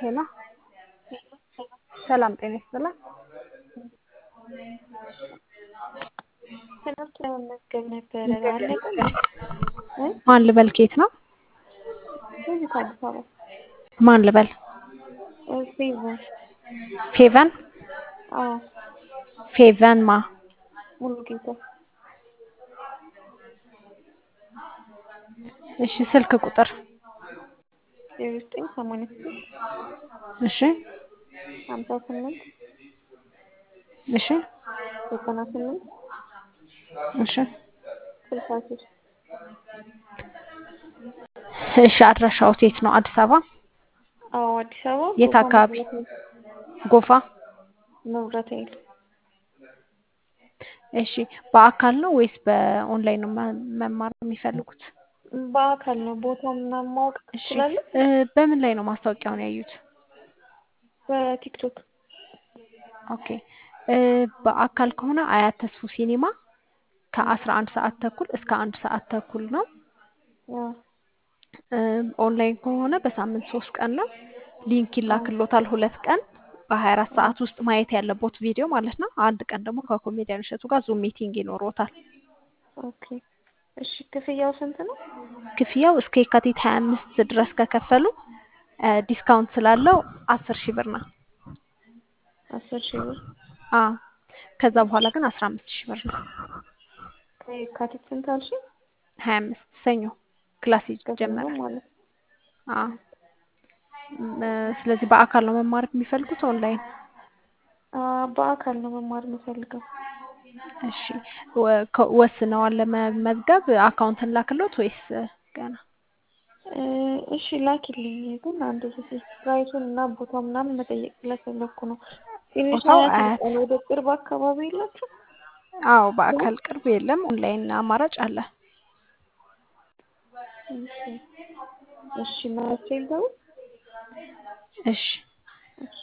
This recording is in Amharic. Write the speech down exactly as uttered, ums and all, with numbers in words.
ሄሎ ሰላም ጤና ይስጥልን። ትምህርት ለመመዝገብ ነበረ አለቀ እንዴ? እ ማን ልበል? ከየት ነው? ከዚህ ከአዲስ አበባ ማን ልበል? እ ፌቨን ፌቨን አዎ ፌቨን ማ ሙሉ ጌታ እሺ ስልክ ቁጥር ዜሮ ዘጠኝ ሰማንያ ስድስት እሺ ሀምሳ ስምንት እሺ ዘጠና ስምንት እሺ ስልሳ ሶስት እሺ አድራሻው የት ነው? አዲስ አበባ አዎ አዲስ አበባ የት ጎፋ አካባቢ? መብራት ኃይል ጎፋ። መብራት ኃይል እሺ በአካል ነው ወይስ በኦንላይን ነው መ- መማር የሚፈልጉት? በአካል ነው። ቦታው ምናምን ማወቅ እሺ ትችላለህ? እ በምን ላይ ነው ማስታወቂያውን ያዩት? በቲክቶክ ኦኬ እ በአካል ከሆነ አያት ተስፉ ሲኒማ እ ከአስራ አንድ ሰዓት ተኩል እስከ አንድ ሰዓት ተኩል ነው። አዎ እ ኦንላይን ከሆነ በሳምንት ሶስት ቀን ነው። ሊንክ አዎ ይላክሎታል ሁለት ቀን በሀያ አራት አዎ ሰዓት ውስጥ ማየት ያለቦት ቪዲዮ ማለት ነው። አንድ ቀን ደግሞ ከኮሜዲያን እሸቱ ጋር ዙም ሚቲንግ ይኖሮታል። ኦኬ እሺ ክፍያው ስንት ነው? ክፍያው እስከ የካቲት ሀያ አምስት ድረስ ከከፈሉ እ ዲስካውንት ስላለው አስር ሺህ ብር ነው። አስር ሺህ ብር አዎ ከዛ እሺ በኋላ ግን አስራ አምስት ሺህ ብር ነው። ከየካቲት ስንት አልሽኝ? ሀያ አምስት ሰኞ ክላስ ከሰኞ ይጀመራል። ማለት አዎ ም፣ ስለዚህ በአካል ነው መማር የሚፈልጉት ኦንላይን? አ በአካል ነው መማር የምፈልገው። እሺ ወ- ከ- ወስነዋል ለመመዝገብ? አካውንትን ላክሎት ወይስ ገና? እ እሺ ላኪልኝ። ግን አንድ ጊዜ ፕራይሱን እና ቦታው ምናምን መጠየቅ ስለፈለኩ ነው። ትንሽ ቦታው አያት አያት። ርቀን ወደ ቅርብ አካባቢ የላችሁ? አዎ በአካል ቅርብ የለም፣ ኦንላይን አማራጭ አለ። እሺ እሺ መቼ ልደውል? እሺ እሺ